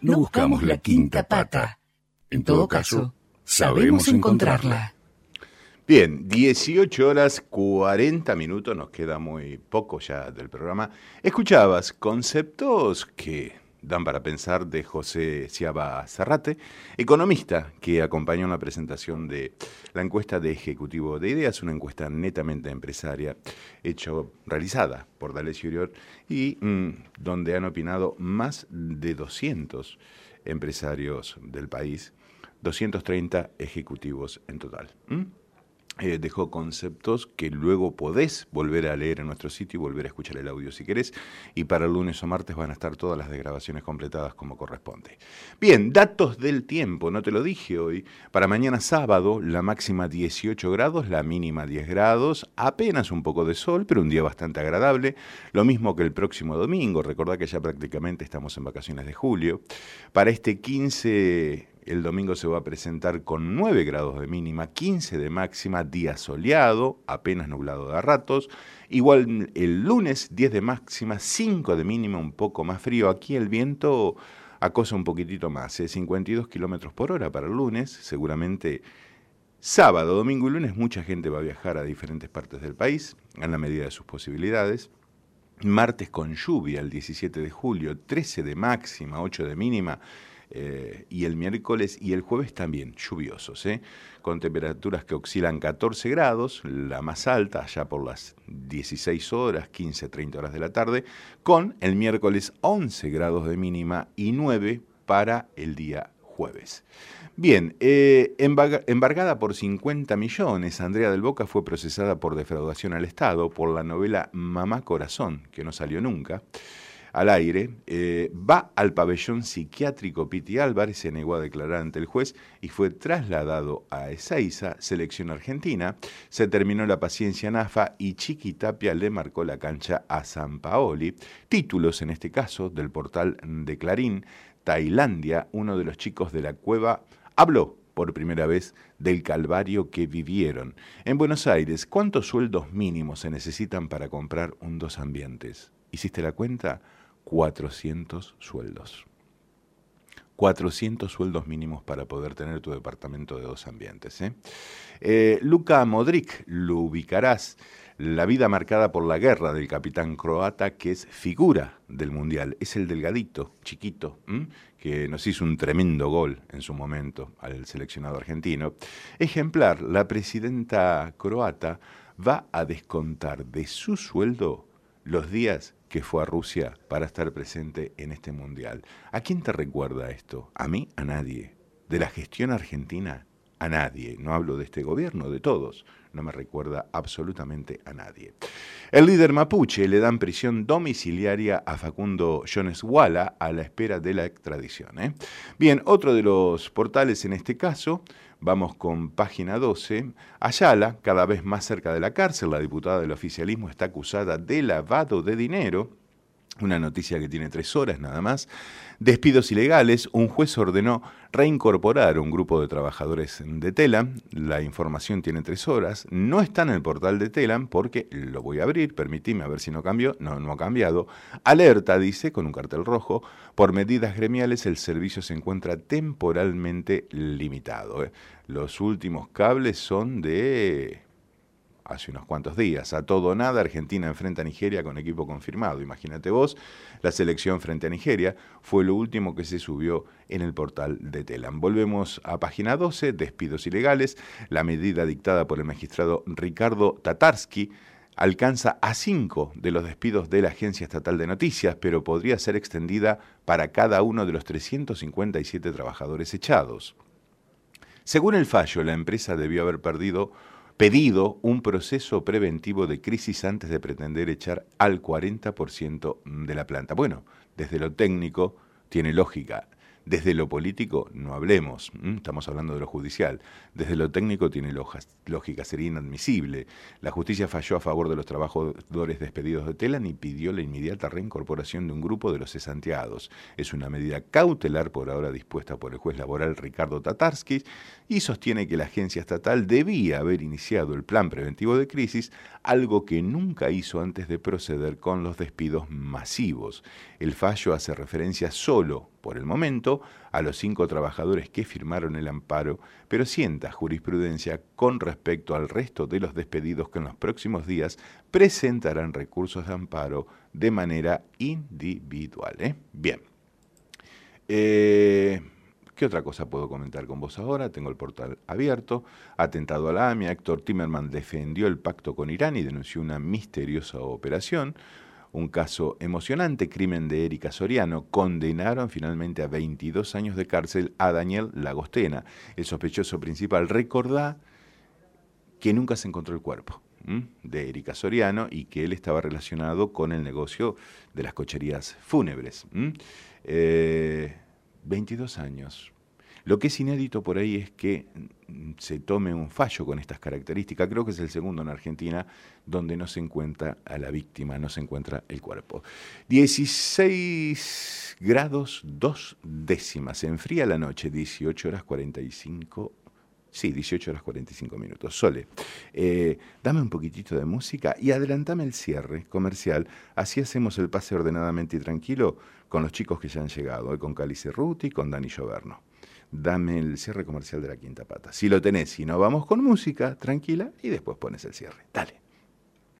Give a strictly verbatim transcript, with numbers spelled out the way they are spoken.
No buscamos la quinta pata. En todo caso, sabemos encontrarla. Bien, dieciocho horas cuarenta minutos, nos queda muy poco ya del programa. Escuchabas conceptos que dan para pensar de José Ciaba Zarrate, economista que acompañó una presentación de la encuesta de Ejecutivo de Ideas, una encuesta netamente empresaria hecho, realizada por D'Alessio Urior y mmm, donde han opinado más de doscientos empresarios del país, doscientos treinta ejecutivos en total. ¿Mm? Eh, dejó conceptos que luego podés volver a leer en nuestro sitio y volver a escuchar el audio si querés, y para el lunes o martes van a estar todas las desgrabaciones completadas como corresponde. Bien, datos del tiempo, no te lo dije hoy, para mañana sábado la máxima dieciocho grados, la mínima diez grados, apenas un poco de sol, pero un día bastante agradable, lo mismo que el próximo domingo, recordá que ya prácticamente estamos en vacaciones de julio. Para este quince... el domingo se va a presentar con nueve grados de mínima, quince de máxima, día soleado, apenas nublado de a ratos. Igual el lunes, diez de máxima, cinco de mínima, un poco más frío. Aquí el viento acosa un poquitito más, ¿eh? cincuenta y dos kilómetros por hora para el lunes. Seguramente sábado, domingo y lunes mucha gente va a viajar a diferentes partes del país, en la medida de sus posibilidades. Martes con lluvia, el diecisiete de julio, trece de máxima, ocho de mínima. Eh, y el miércoles y el jueves también lluviosos, ¿eh? Con temperaturas que oscilan catorce grados, la más alta allá por las dieciséis horas, quince, treinta horas de la tarde, con el miércoles once grados de mínima y nueve para el día jueves. Bien, eh, embargada por cincuenta millones, Andrea del Boca fue procesada por defraudación al Estado por la novela Mamá Corazón, que no salió nunca al aire, eh, va al pabellón psiquiátrico Piti Álvarez, se negó a declarar ante el juez y fue trasladado a Ezeiza, selección argentina. Se terminó la paciencia en A F A y Chiqui Tapia le marcó la cancha a Sampaoli. Títulos, en este caso, del portal de Clarín. Tailandia, uno de los chicos de la cueva, habló por primera vez del calvario que vivieron. En Buenos Aires, ¿cuántos sueldos mínimos se necesitan para comprar un dos ambientes? ¿Hiciste la cuenta? cuatrocientos sueldos. cuatrocientos sueldos mínimos para poder tener tu departamento de dos ambientes. ¿eh? Eh, Luka Modric, lo ubicarás. La vida marcada por la guerra del capitán croata, que es figura del Mundial. Es el delgadito, chiquito, ¿m? que nos hizo un tremendo gol en su momento al seleccionado argentino. Ejemplar, la presidenta croata va a descontar de su sueldo los días que fue a Rusia para estar presente en este Mundial. ¿A quién te recuerda esto? ¿A mí? A nadie. ¿De la gestión argentina? A nadie. No hablo de este gobierno, de todos. No me recuerda absolutamente a nadie. El líder mapuche le dan prisión domiciliaria a Facundo Jones Wala a la espera de la extradición. ¿eh? Bien, otro de los portales en este caso, vamos con página doce. Ayala, cada vez más cerca de la cárcel, la diputada del oficialismo está acusada de lavado de dinero. Una noticia que tiene tres horas nada más. Despidos ilegales. Un juez ordenó reincorporar a un grupo de trabajadores de Telam. La información tiene tres horas. No está en el portal de Telam porque lo voy a abrir. Permitime a ver si no cambió. No, no ha cambiado. Alerta, dice, con un cartel rojo. Por medidas gremiales el servicio se encuentra temporalmente limitado. ¿eh? Los últimos cables son de hace unos cuantos días. A todo o nada, Argentina enfrenta a Nigeria con equipo confirmado. Imagínate vos, la selección frente a Nigeria fue lo último que se subió en el portal de Telam. Volvemos a página doce, despidos ilegales. La medida dictada por el magistrado Ricardo Tatarsky alcanza a cinco de los despidos de la Agencia Estatal de Noticias, pero podría ser extendida para cada uno de los trescientos cincuenta y siete trabajadores echados. Según el fallo, la empresa debió haber perdido pedido un proceso preventivo de crisis antes de pretender echar al cuarenta por ciento de la planta. Bueno, desde lo técnico tiene lógica. Desde lo político no hablemos, estamos hablando de lo judicial. Desde lo técnico tiene lógica, sería inadmisible. La justicia falló a favor de los trabajadores despedidos de Telam y pidió la inmediata reincorporación de un grupo de los cesanteados. Es una medida cautelar por ahora dispuesta por el juez laboral Ricardo Tatarsky y sostiene que la agencia estatal debía haber iniciado el plan preventivo de crisis, algo que nunca hizo antes de proceder con los despidos masivos. El fallo hace referencia solo por el momento, a los cinco trabajadores que firmaron el amparo, pero sienta jurisprudencia con respecto al resto de los despedidos que en los próximos días presentarán recursos de amparo de manera individual. ¿eh? Bien. Eh, ¿Qué otra cosa puedo comentar con vos ahora? Tengo el portal abierto. Atentado a la A M I A, Héctor Timerman defendió el pacto con Irán y denunció una misteriosa operación. Un caso emocionante, crimen de Erika Soriano. Condenaron finalmente a veintidós años de cárcel a Daniel Lagostena, el sospechoso principal. Recordá que nunca se encontró el cuerpo ¿m? de Erika Soriano y que él estaba relacionado con el negocio de las cocherías fúnebres. Eh, veintidós años. Lo que es inédito por ahí es que se tome un fallo con estas características. Creo que es el segundo en Argentina donde no se encuentra a la víctima, no se encuentra el cuerpo. dieciséis grados dos décimas. Se enfría la noche, dieciocho horas cuarenta y cinco. Sí, dieciocho horas cuarenta y cinco minutos. Sole, eh, dame un poquitito de música y adelantame el cierre comercial. Así hacemos el pase ordenadamente y tranquilo con los chicos que ya han llegado, eh, con Cali Cerruti y con Dani Gioverno. Dame el cierre comercial de La Quinta Pata. Si lo tenés, si no, vamos con música tranquila y después pones el cierre. Dale.